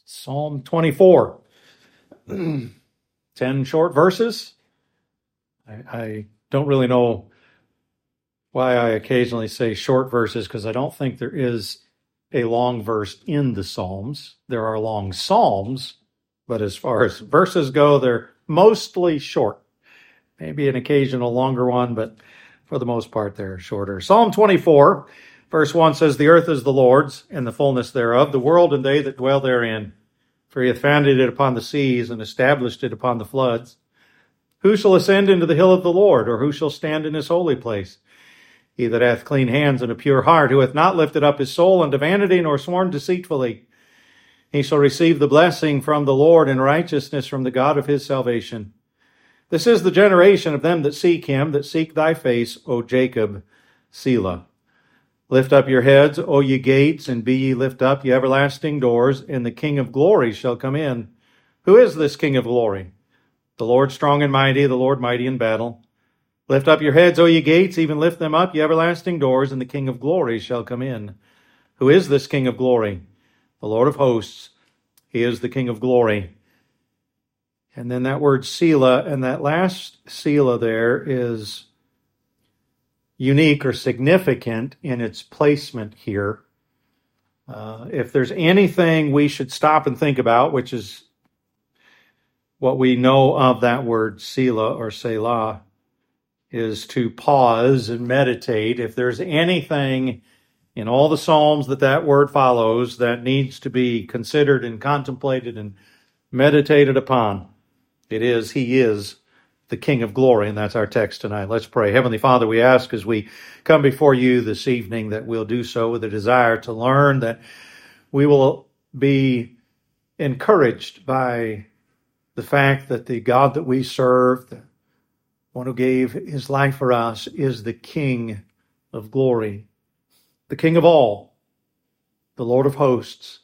Psalm 24. 10 short verses. I don't really know why I occasionally say short verses, because I don't think there is a long verse in the Psalms. There are long psalms, but as far as verses go, they're mostly short. Maybe an occasional longer one, but for the most part, they're shorter. Psalm 24, verse 1 says, "The earth is the Lord's, and the fullness thereof, the world and they that dwell therein. For he hath founded it upon the seas, and established it upon the floods. Who shall ascend into the hill of the Lord, or who shall stand in his holy place? He that hath clean hands and a pure heart, who hath not lifted up his soul unto vanity, nor sworn deceitfully. He shall receive the blessing from the Lord, and righteousness from the God of his salvation. This is the generation of them that seek him, that seek thy face, O Jacob, Selah. Lift up your heads, O ye gates, and be ye lift up, ye everlasting doors, and the King of glory shall come in." Who is this King of glory? The Lord strong and mighty, the Lord mighty in battle. Lift up your heads, O ye gates, even lift them up, ye everlasting doors, and the King of glory shall come in. Who is this King of glory? The Lord of hosts. He is the King of glory. And then that word Selah, and that last Selah there is unique or significant in its placement here. If there's anything we should stop and think about, which is what we know of that word Selah or Selah, is to pause and meditate. If there's anything in all the Psalms that word follows that needs to be considered and contemplated and meditated upon, he is the King of glory, and that's our text tonight. Let's pray. Heavenly Father, we ask as we come before you this evening that we'll do so with a desire to learn, that we will be encouraged by the fact that the God that we serve, the one who gave his life for us, is the King of glory, the King of all, the Lord of hosts.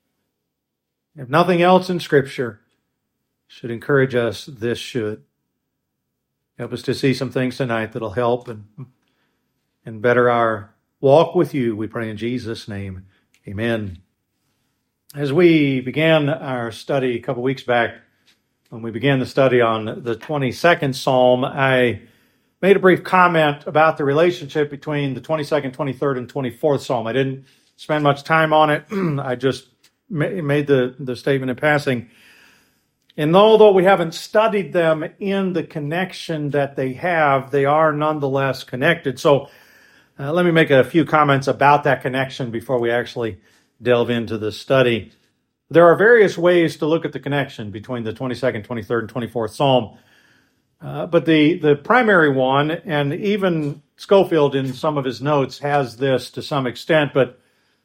If nothing else in Scripture should encourage us, this should. Help us to see some things tonight that'll help and better our walk with you, we pray in Jesus' name. Amen. As we began our study a couple weeks back, when we began the study on the 22nd Psalm, I made a brief comment about the relationship between the 22nd, 23rd, and 24th Psalm. I didn't spend much time on it. I just made the statement in passing. And although we haven't studied them in the connection that they have, they are nonetheless connected. So let me make a few comments about that connection before we actually delve into the study. There are various ways to look at the connection between the 22nd, 23rd, and 24th Psalm. But the primary one, and even Schofield in some of his notes has this to some extent, but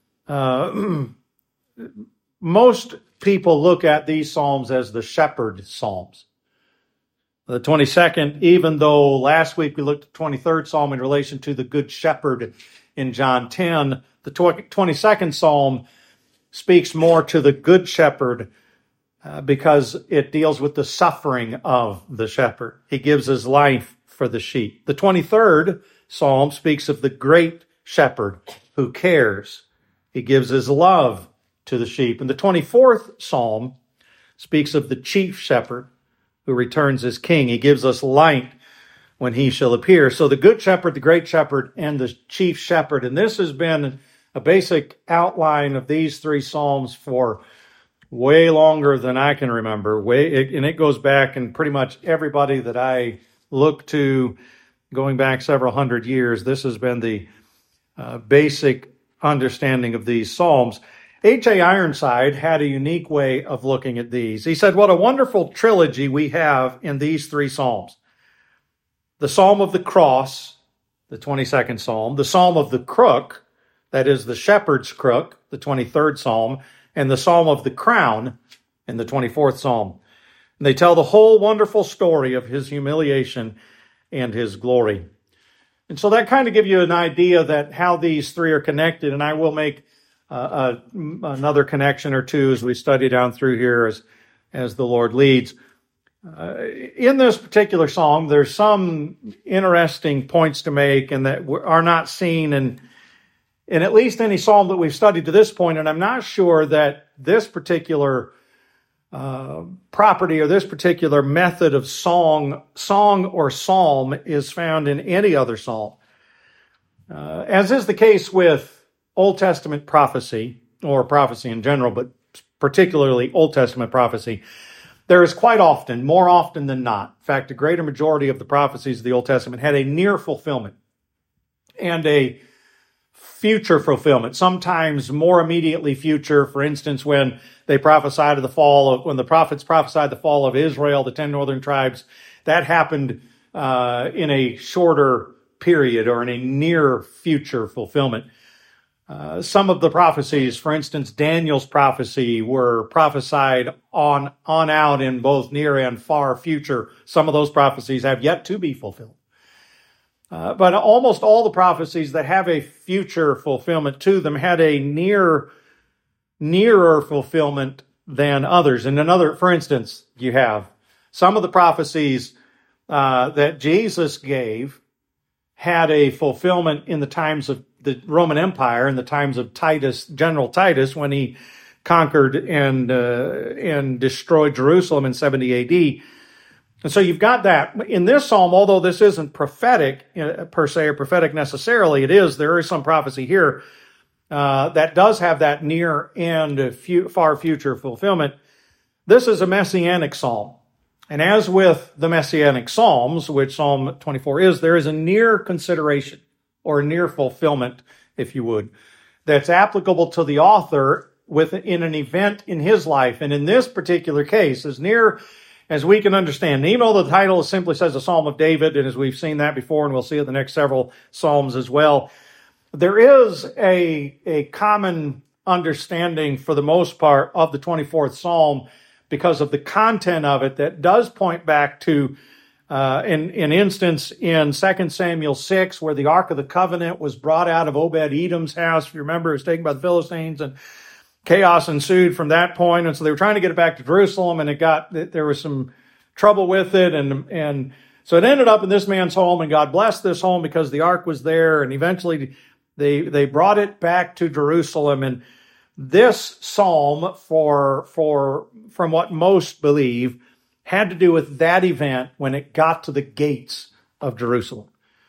most people look at these Psalms as the shepherd Psalms. The 22nd, even though last week we looked at the 23rd Psalm in relation to the Good Shepherd in John 10, the 22nd Psalm speaks more to the Good Shepherd because it deals with the suffering of the shepherd. He gives his life for the sheep. The 23rd Psalm speaks of the great shepherd who cares. He gives his love to the sheep. And the 24th Psalm speaks of the chief shepherd who returns as king. He gives us light when he shall appear. So the good shepherd, the great shepherd, and the chief shepherd. And this has been a basic outline of these three Psalms for way longer than I can remember. And it goes back, and pretty much everybody that I look to going back several hundred years, this has been the basic understanding of these Psalms. H.A. Ironside had a unique way of looking at these. He said, what a wonderful trilogy we have in these three Psalms. The Psalm of the Cross, the 22nd Psalm, the Psalm of the Crook, that is the shepherd's crook, the 23rd Psalm, and the Psalm of the Crown in the 24th Psalm. And they tell the whole wonderful story of his humiliation and his glory. And so that kind of gives you an idea that how these three are connected, and I will make another connection or two as we study down through here as the Lord leads. In this particular psalm, there's some interesting points to make and that are not seen in in at least any psalm that we've studied to this point, and I'm not sure that this particular property or this particular method of song or psalm is found in any other psalm. As is the case with Old Testament prophecy, or prophecy in general, but particularly Old Testament prophecy, there is quite often, more often than not, in fact, a greater majority of the prophecies of the Old Testament had a near fulfillment and a future fulfillment, sometimes more immediately future. For instance, when they prophesied of when the prophets prophesied the fall of Israel, the 10 northern tribes, that happened in a shorter period or in a near future fulfillment. Some of the prophecies, for instance, Daniel's prophecy, were prophesied on out in both near and far future. Some of those prophecies have yet to be fulfilled. But almost all the prophecies that have a future fulfillment to them had a nearer fulfillment than others. And for instance, you have some of the prophecies that Jesus gave had a fulfillment in the times of the Roman Empire, in the times of General Titus, when he conquered and destroyed Jerusalem in 70 AD. And so you've got that. In this psalm, although this isn't prophetic per se or prophetic necessarily, there is some prophecy here that does have that near and far future fulfillment. This is a messianic psalm. And as with the messianic psalms, which Psalm 24 is, there is a near consideration or near fulfillment, if you would, that's applicable to the author in an event in his life. And in this particular case, as near as we can understand, even though the title simply says a Psalm of David, and as we've seen that before, and we'll see it in the next several Psalms as well, there is a common understanding for the most part of the 24th Psalm because of the content of it that does point back to an instance in 2 Samuel 6 where the Ark of the Covenant was brought out of Obed-Edom's house. If you remember, it was taken by the Philistines, and chaos ensued from that point. And so they were trying to get it back to Jerusalem, and there was some trouble with it. And so it ended up in this man's home, and God blessed this home because the ark was there. And eventually they brought it back to Jerusalem. And this psalm, from what most believe, had to do with that event when it got to the gates of Jerusalem.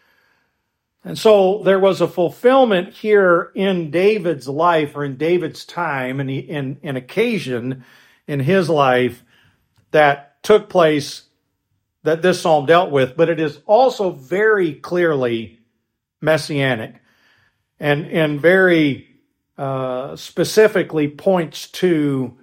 And so there was a fulfillment here in David's life, or in David's time, and an occasion in his life that took place that this psalm dealt with, but it is also very clearly messianic and very specifically points to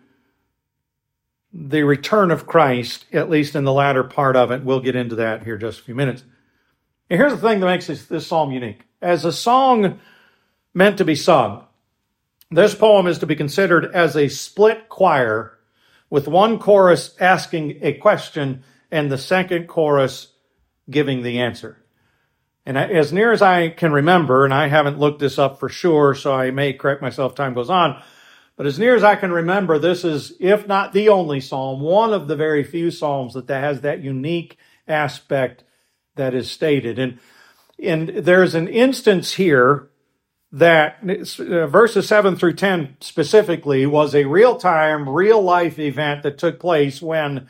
the return of Christ, at least in the latter part of it. We'll get into that here in just a few minutes. And here's the thing that makes this psalm unique. As a song meant to be sung, this poem is to be considered as a split choir, with one chorus asking a question and the second chorus giving the answer. And as near as I can remember, and I haven't looked this up for sure, so I may correct myself as time goes on, but as near as I can remember, this is, if not the only psalm, one of the very few psalms that has that unique aspect that is stated. And there's an instance here that verses 7 through 10 specifically was a real-time, real-life event that took place when,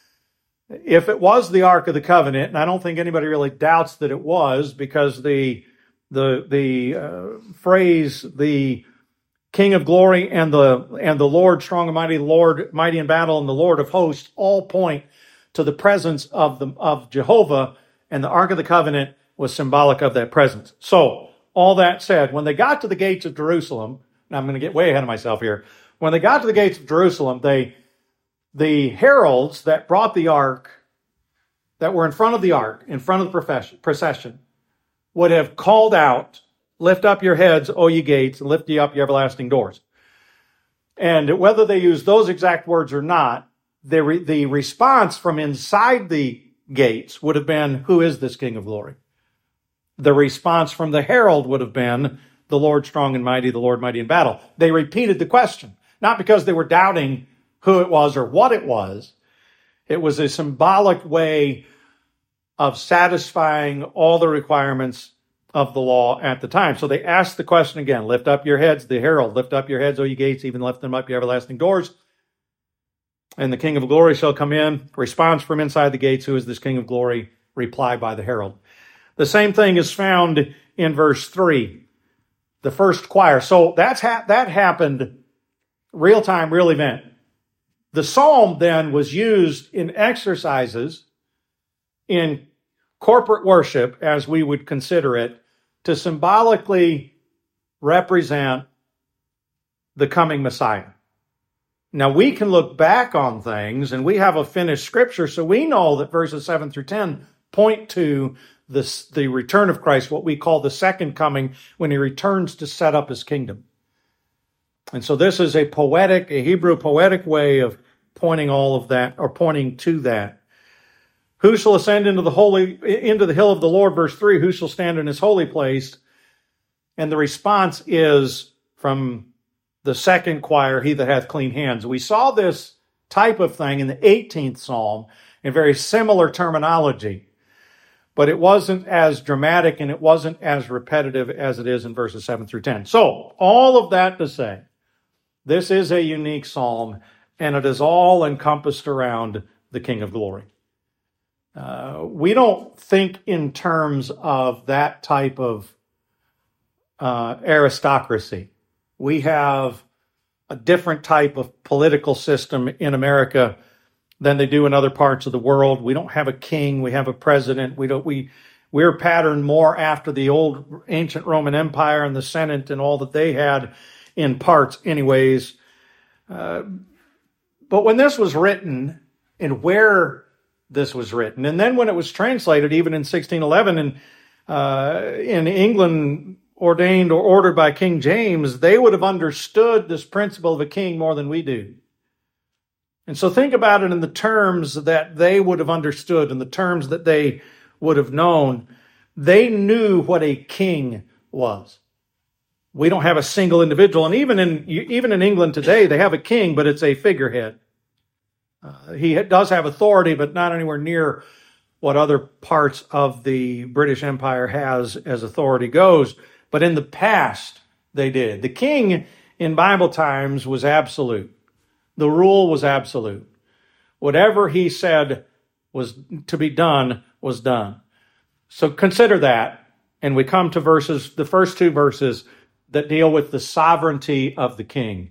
if it was the Ark of the Covenant, and I don't think anybody really doubts that it was, because the phrase, the King of glory and the Lord strong and mighty, the Lord mighty in battle, and the Lord of hosts all point to the presence of Jehovah, and the Ark of the Covenant was symbolic of that presence. So, all that said, when they got to the gates of Jerusalem, and I'm going to get way ahead of myself here, when they got to the gates of Jerusalem, the heralds that brought the ark, that were in front of the ark, in front of the procession, would have called out, "Lift up your heads, O ye gates, and lift ye up your everlasting doors." And whether they used those exact words or not, the response from inside the gates would have been, "Who is this King of glory?" The response from the herald would have been, "The Lord strong and mighty, the Lord mighty in battle." They repeated the question, not because they were doubting who it was or what it was. It was a symbolic way of satisfying all the requirements of the law at the time. So they asked the question again, lift up your heads, the herald, lift up your heads, O ye gates, even lift them up, ye everlasting doors. And the King of glory shall come in. Response from inside the gates, who is this King of glory? Reply by the herald. The same thing is found in verse 3, the first choir. So that happened real time, real event. The psalm then was used in exercises, in corporate worship, as we would consider it, to symbolically represent the coming Messiah. Now, we can look back on things, and we have a finished scripture, so we know that verses 7 through 10 point to the return of Christ, what we call the second coming, when he returns to set up his kingdom. And so this is a Hebrew poetic way of pointing all of that, or pointing to that. Who shall ascend into the hill of the Lord? Verse 3, who shall stand in his holy place? And the response is from the second choir, he that hath clean hands. We saw this type of thing in the 18th Psalm in very similar terminology, but it wasn't as dramatic and it wasn't as repetitive as it is in verses 7 through 10. So, all of that to say, this is a unique psalm, and it is all encompassed around the King of glory. We don't think in terms of that type of aristocracy. We have a different type of political system in America than they do in other parts of the world. We don't have a king. We have a president. We're patterned more after the old ancient Roman Empire and the Senate and all that they had in parts anyways. But when this was written and where this was written, and then when it was translated, even in 1611 in England, ordained or ordered by King James, they would have understood this principle of a king more than we do. And so think about it in the terms that they would have understood, in the terms that they would have known. They knew what a king was. We don't have a single individual. And even in England today, they have a king, but it's a figurehead. He does have authority, but not anywhere near what other parts of the British Empire has as authority goes. But in the past, they did. The king in Bible times was absolute. The rule was absolute. Whatever he said was to be done was done. So consider that, and we come to the first two verses that deal with the sovereignty of the king.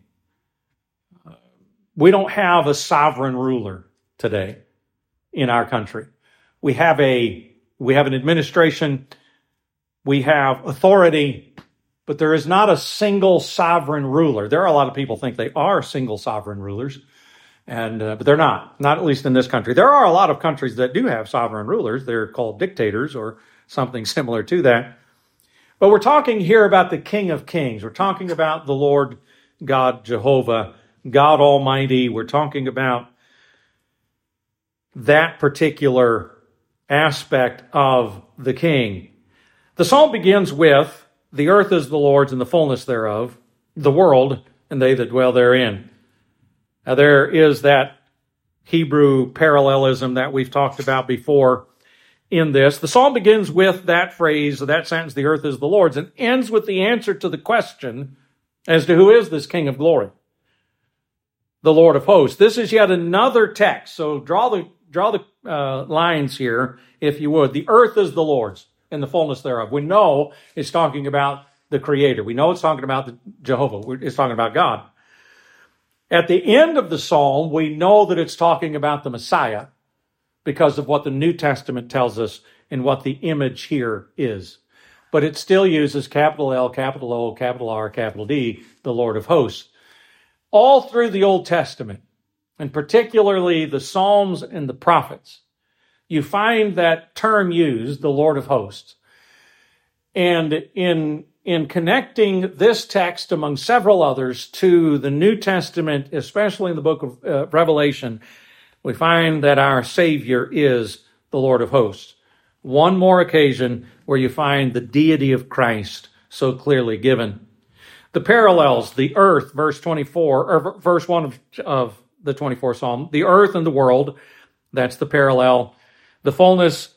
We don't have a sovereign ruler today in our country. We have an administration, we have authority, but there is not a single sovereign ruler. There are a lot of people think they are single sovereign rulers, but they're not at least in this country. There are a lot of countries that do have sovereign rulers. They're called dictators or something similar to that. But we're talking here about the King of Kings. We're talking about the Lord God, Jehovah, God Almighty. We're talking about that particular aspect of the King. The psalm begins with, the earth is the Lord's and the fullness thereof, the world and they that dwell therein. Now there is that Hebrew parallelism that we've talked about before in this. The psalm begins with that phrase, that sentence, the earth is the Lord's, and ends with the answer to the question as to who is this King of glory? The Lord of hosts. This is yet another text. So draw the lines here, if you would. The earth is the Lord's and the fullness thereof. We know it's talking about the Creator. We know it's talking about Jehovah. It's talking about God. At the end of the psalm, we know that it's talking about the Messiah because of what the New Testament tells us and what the image here is. But it still uses capital L, capital O, capital R, capital D, the Lord of hosts. All through the Old Testament, and particularly the Psalms and the prophets, you find that term used, the Lord of hosts. And in connecting this text among several others to the New Testament, especially in the book of Revelation, we find that our Savior is the Lord of hosts. One more occasion where you find the deity of Christ so clearly given. The parallels, the earth, verse 24, or verse 1 of the 24th Psalm, the earth and the world, that's the parallel. The fullness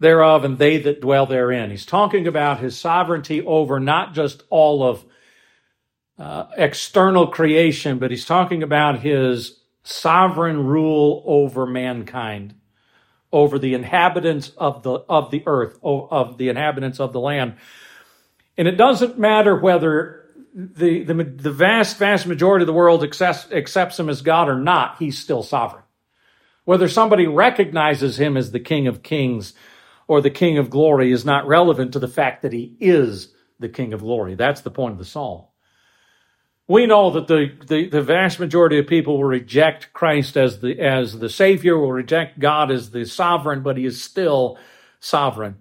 thereof and they that dwell therein. He's talking about his sovereignty over not just all of external creation, but he's talking about his sovereign rule over mankind, over the inhabitants of the earth, of the inhabitants of the land. And it doesn't matter whether the vast majority of the world accepts him as God or not, he's still sovereign. Whether somebody recognizes him as the King of Kings or the King of Glory is not relevant to the fact that he is the King of Glory. That's the point of the psalm. We know that the vast majority of people will reject Christ as the Savior, will reject God as the sovereign, but he is still sovereign.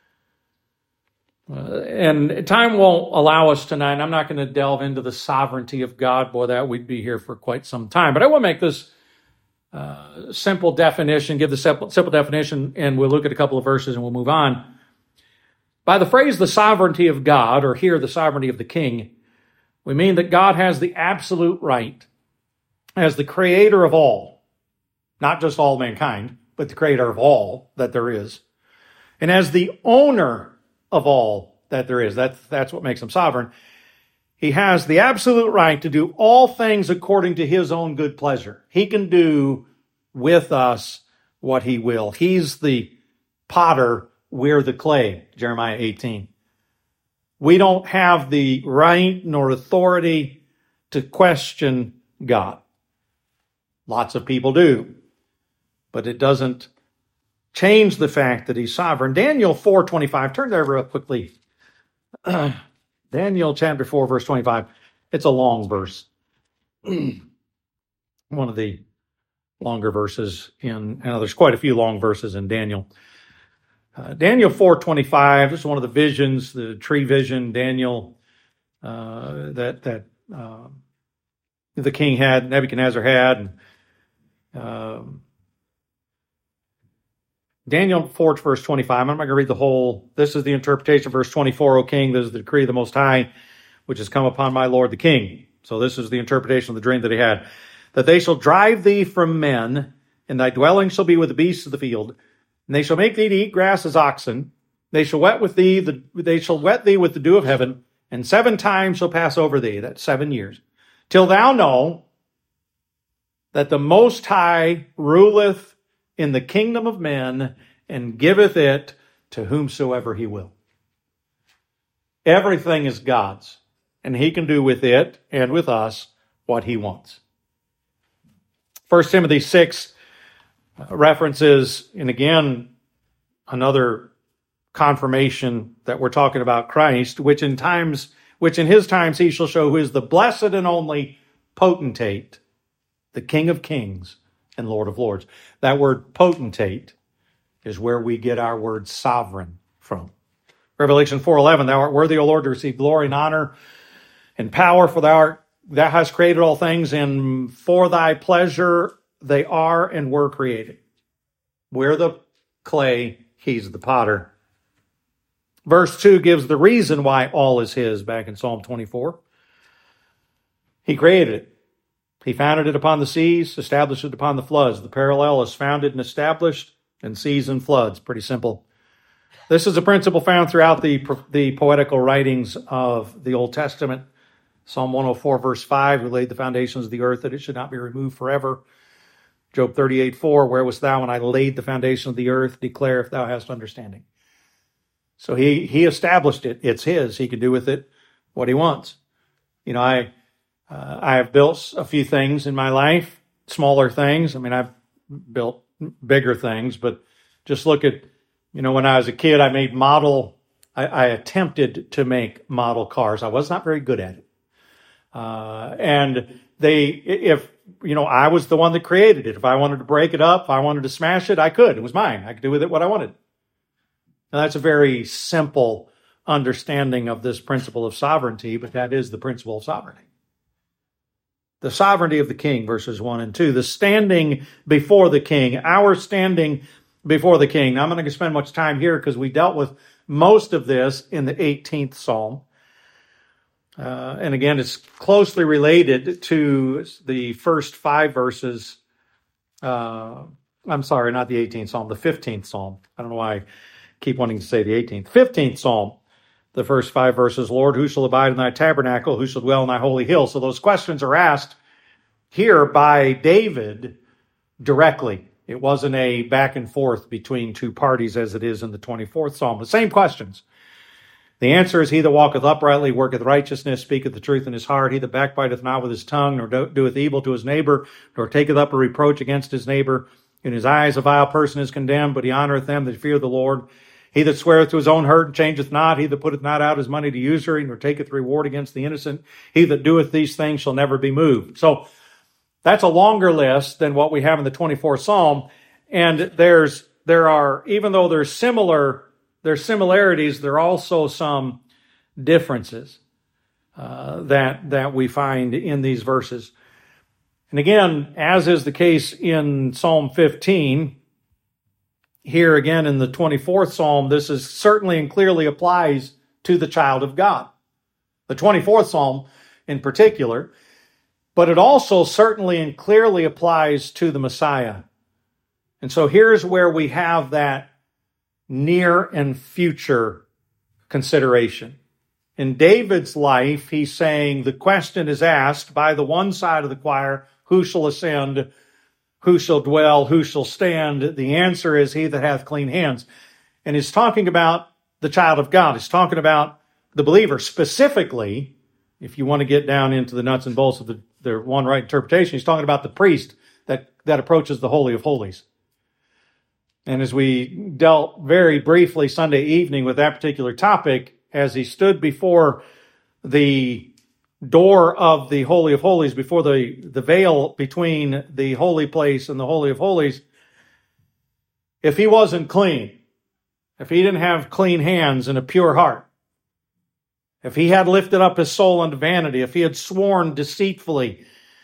And time won't allow us tonight. I'm not going to delve into the sovereignty of God. Boy, that we'd be here for quite some time. But I will make this simple definition, give the simple definition, and we'll look at a couple of verses and we'll move on. By the phrase the sovereignty of God, or here the sovereignty of the King, we mean that God has the absolute right as the creator of all, not just all mankind, but the creator of all that there is, and as the owner of all that there is. That's what makes him sovereign. He has the absolute right to do all things according to his own good pleasure. He can do with us what he will. He's the potter, we're the clay, Jeremiah 18. We don't have the right nor authority to question God. Lots of people do, but it doesn't change the fact that he's sovereign. Daniel 4:25, turn there real quickly. Daniel chapter 4, verse 25. It's a long verse. One of the longer verses there's quite a few long verses in Daniel. Daniel 4:25, this is one of the visions, the tree vision, Daniel, that the king had, Nebuchadnezzar had. Daniel 4, verse 25, I'm not going to read the whole. This is the interpretation of verse 24, O king, this is the decree of the Most High, which has come upon my lord the king. So this is the interpretation of the dream that he had. That they shall drive thee from men, and thy dwelling shall be with the beasts of the field. And they shall make thee to eat grass as oxen. They shall wet thee with the dew of heaven, and 7 times shall pass over thee. That's 7 years. Till thou know that the Most High ruleth in the kingdom of men, and giveth it to whomsoever he will. Everything is God's, and he can do with it and with us what he wants. 1 Timothy 6 references, and again, another confirmation that we're talking about Christ, which in his times he shall show who is the blessed and only potentate, the King of kings and Lord of lords. That word potentate is where we get our word sovereign from. Revelation 4:11, thou art worthy, O Lord, to receive glory and honor and power, for thou hast created all things, and for thy pleasure they are and were created. We're the clay, he's the potter. Verse 2 gives the reason why all is his back in Psalm 24. He created it. He founded it upon the seas, established it upon the floods. The parallel is founded and established in seas and floods. Pretty simple. This is a principle found throughout the poetical writings of the Old Testament. Psalm 104, verse 5, who laid the foundations of the earth, that it should not be removed forever. Job 38:4, where wast thou when I laid the foundation of the earth? Declare if thou hast understanding. So he established it. It's his. He can do with it what he wants. You know, I have built a few things in my life, smaller things. I mean, I've built bigger things, but just look at, when I was a kid, I attempted to make model cars. I was not very good at it. I was the one that created it. If I wanted to break it up, if I wanted to smash it, I could. It was mine. I could do with it what I wanted. Now, that's a very simple understanding of this principle of sovereignty, but that is the principle of sovereignty. The sovereignty of the king, verses 1 and 2. The standing before the king, our standing before the king. Now, I'm not going to spend much time here because we dealt with most of this in the 18th Psalm. And again, it's closely related to the first 5 verses. I'm sorry, not the 18th Psalm, the 15th Psalm. I don't know why I keep wanting to say the 18th. 15th Psalm, the first 5 verses. Lord, who shall abide in thy tabernacle? Who shall dwell in thy holy hill? So those questions are asked here by David directly. It wasn't a back and forth between two parties as it is in the 24th Psalm. The same questions. The answer is, he that walketh uprightly, worketh righteousness, speaketh the truth in his heart. He that backbiteth not with his tongue, nor doeth evil to his neighbor, nor taketh up a reproach against his neighbor. In his eyes a vile person is condemned, but he honoreth them that fear the Lord. He that sweareth to his own hurt and changeth not, he that putteth not out his money to usury, nor taketh reward against the innocent, he that doeth these things shall never be moved. So that's a longer list than what we have in the 24th Psalm. And there are, even though there's similarities, there are also some differences that we find in these verses. And again, as is the case in Psalm 15, here again in the 24th Psalm, this is certainly and clearly applies to the child of God. The 24th Psalm in particular, but it also certainly and clearly applies to the Messiah. And so here's where we have that near and future consideration. In David's life, he's saying the question is asked by the one side of the choir, who shall ascend, who shall dwell, who shall stand? The answer is, he that hath clean hands. And he's talking about the child of God. He's talking about the believer. Specifically, if you want to get down into the nuts and bolts of the one right interpretation, he's talking about the priest that approaches the Holy of Holies. And as we dealt very briefly Sunday evening with that particular topic, as he stood before the door of the Holy of Holies, before the veil between the holy place and the Holy of Holies, if he wasn't clean, if he didn't have clean hands and a pure heart, if he had lifted up his soul unto vanity, if he had sworn deceitfully,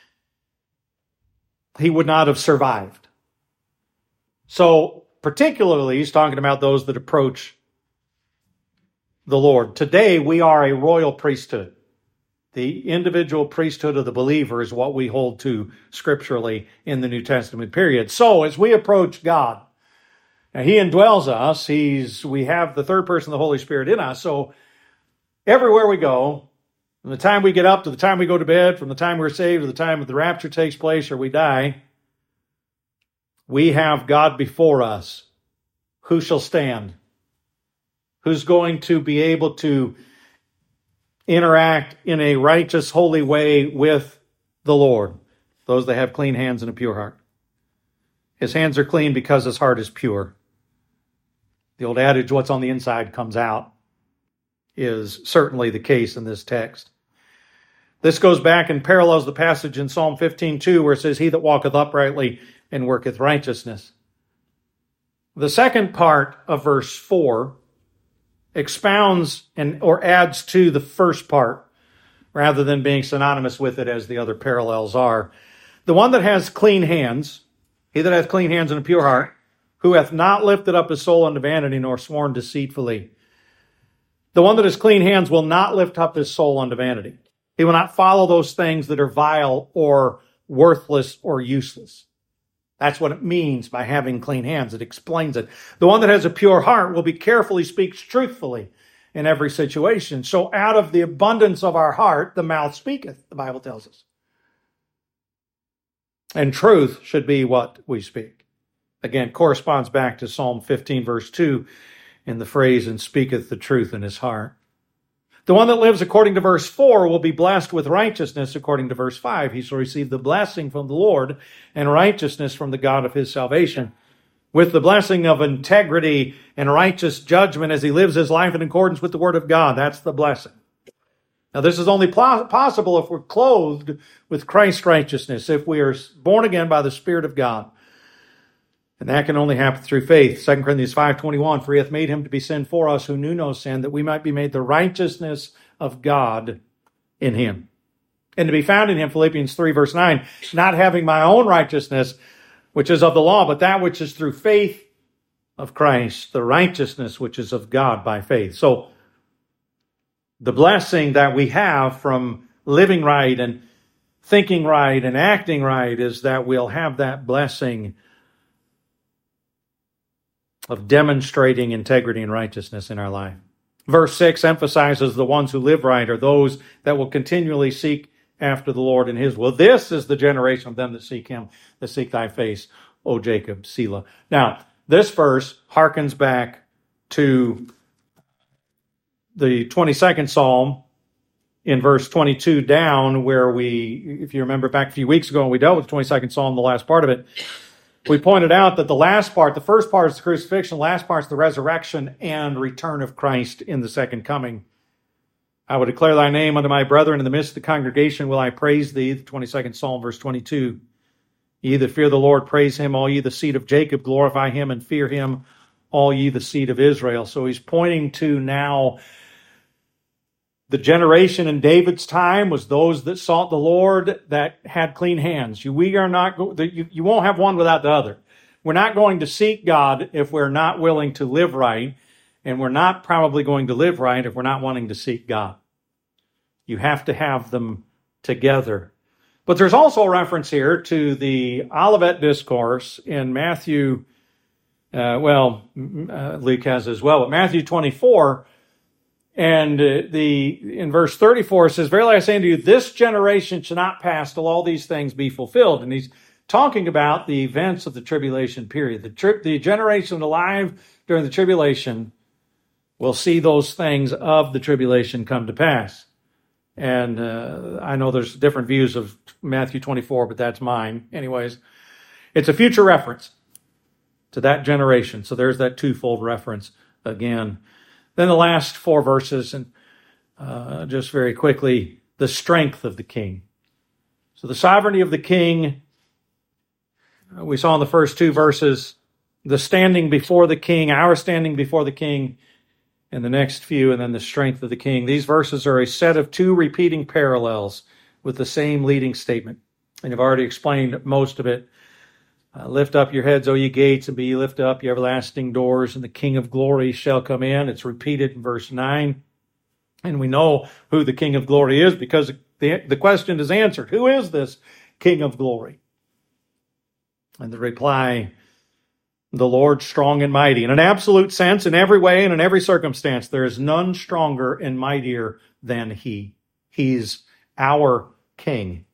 he would not have survived. So, particularly, he's talking about those that approach the Lord. Today, we are a royal priesthood. The individual priesthood of the believer is what we hold to scripturally in the New Testament period. So, as we approach God, now he indwells us. We have the third person of the Holy Spirit in us. So, everywhere we go, from the time we get up to the time we go to bed, from the time we're saved to the time that the rapture takes place or we die, we have God before us. Who shall stand? Who's going to be able to interact in a righteous, holy way with the Lord? Those that have clean hands and a pure heart. His hands are clean because his heart is pure. The old adage, what's on the inside comes out, is certainly the case in this text. This goes back and parallels the passage in Psalm 15:2 where it says, he that walketh uprightly and worketh righteousness. The second part of verse 4 expounds or adds to the first part rather than being synonymous with it as the other parallels are. The one that has clean hands, he that hath clean hands and a pure heart, who hath not lifted up his soul unto vanity nor sworn deceitfully. The one that has clean hands will not lift up his soul unto vanity. He will not follow those things that are vile or worthless or useless. That's what it means by having clean hands. It explains it. The one that has a pure heart will be careful, he speaks truthfully in every situation. So out of the abundance of our heart, the mouth speaketh, the Bible tells us. And truth should be what we speak. Again, corresponds back to Psalm 15, verse 2, in the phrase, and speaketh the truth in his heart. The one that lives according to verse 4 will be blessed with righteousness according to verse 5. He shall receive the blessing from the Lord and righteousness from the God of his salvation. With the blessing of integrity and righteous judgment as he lives his life in accordance with the word of God. That's the blessing. Now this is only possible if we're clothed with Christ's righteousness, if we are born again by the Spirit of God. And that can only happen through faith. 2 Corinthians 5:21, for he hath made him to be sin for us who knew no sin, that we might be made the righteousness of God in him. And to be found in him, Philippians 3, verse 9, not having my own righteousness, which is of the law, but that which is through faith of Christ, the righteousness which is of God by faith. So the blessing that we have from living right and thinking right and acting right is that we'll have that blessing of demonstrating integrity and righteousness in our life. Verse 6 emphasizes the ones who live right are those that will continually seek after the Lord and his will. This is the generation of them that seek him, that seek thy face, O Jacob, Selah. Now, this verse harkens back to the 22nd Psalm in verse 22 down, where we, if you remember back a few weeks ago when we dealt with the 22nd Psalm, the last part of it, we pointed out that the last part, the first part is the crucifixion, the last part is the resurrection and return of Christ in the second coming. I will declare thy name unto my brethren in the midst of the congregation will I praise thee, the 22nd Psalm, verse 22. Ye that fear the Lord, praise him. All ye the seed of Jacob, glorify him and fear him. All ye the seed of Israel. So he's pointing to now the generation in David's time was those that sought the Lord, that had clean hands. We are not. You won't have one without the other. We're not going to seek God if we're not willing to live right, and we're not probably going to live right if we're not wanting to seek God. You have to have them together. But there's also a reference here to the Olivet Discourse in Matthew. Luke has as well, but Matthew 24. And in verse 34 it says, verily I say unto you, this generation shall not pass till all these things be fulfilled. And he's talking about the events of the tribulation period. The generation alive during the tribulation will see those things of the tribulation come to pass. And I know there's different views of Matthew 24, but that's mine. Anyways, it's a future reference to that generation. So there's that twofold reference again. Then the last four verses, and just very quickly, the strength of the king. So the sovereignty of the king, we saw in the first two verses, the standing before the king, our standing before the king, in the next few, and then the strength of the king. These verses are a set of two repeating parallels with the same leading statement. And I've already explained most of it. Lift up your heads, O ye gates, and be ye lifted up, ye everlasting doors, and the King of glory shall come in. It's repeated in verse 9. And we know who the King of glory is because the question is answered. Who is this King of glory? And the reply, the Lord strong and mighty. In an absolute sense, in every way and in every circumstance, there is none stronger and mightier than he. He's our King.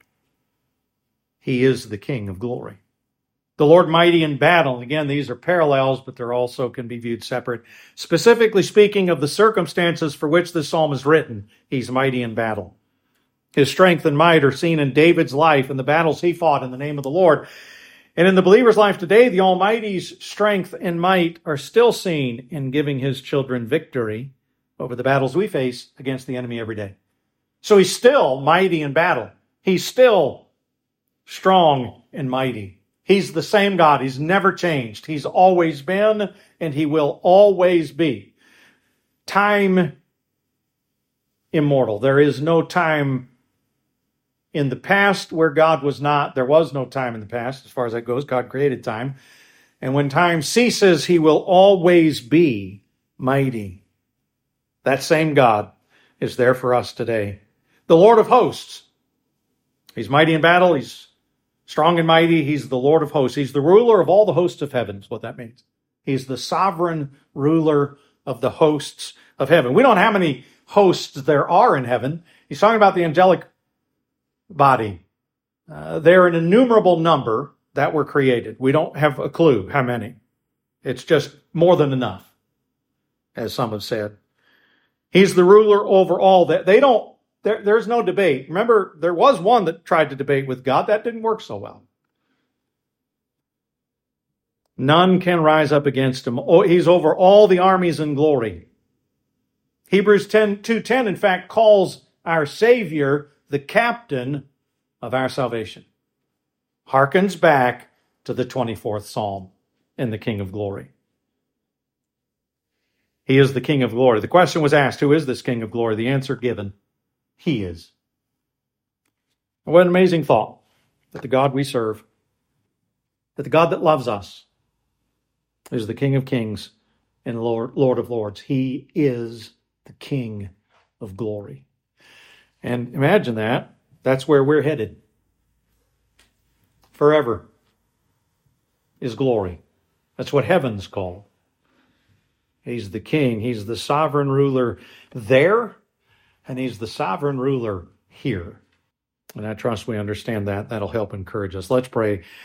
He is the King of glory. The Lord mighty in battle. Again, these are parallels, but they're also can be viewed separate. Specifically speaking of the circumstances for which this psalm is written, he's mighty in battle. His strength and might are seen in David's life and the battles he fought in the name of the Lord. And in the believer's life today, the Almighty's strength and might are still seen in giving his children victory over the battles we face against the enemy every day. So he's still mighty in battle. He's still strong and mighty. He's the same God. He's never changed. He's always been, and he will always be. Time immortal. There is no time in the past where God was not. There was no time in the past, as far as that goes. God created time. And when time ceases, he will always be mighty. That same God is there for us today. The Lord of hosts. He's mighty in battle. He's strong and mighty. He's the Lord of hosts. He's the ruler of all the hosts of heaven is what that means. He's the sovereign ruler of the hosts of heaven. We don't know how many hosts there are in heaven. He's talking about the angelic body. They're an innumerable number that were created. We don't have a clue how many. It's just more than enough, as some have said. He's the ruler over all that. There's no debate. Remember, there was one that tried to debate with God. That didn't work so well. None can rise up against him. Oh, he's over all the armies in glory. Hebrews 2:10, in fact, calls our Savior the captain of our salvation. Harkens back to the 24th Psalm and the King of glory. He is the King of glory. The question was asked, who is this King of glory? The answer given. He is. What an amazing thought that the God we serve, that the God that loves us, is the King of kings and Lord of lords. He is the King of glory. And imagine that. That's where we're headed. Forever is glory. That's what heaven's called. He's the king. He's the sovereign ruler there, and he's the sovereign ruler here. And I trust we understand that. That'll help encourage us. Let's pray.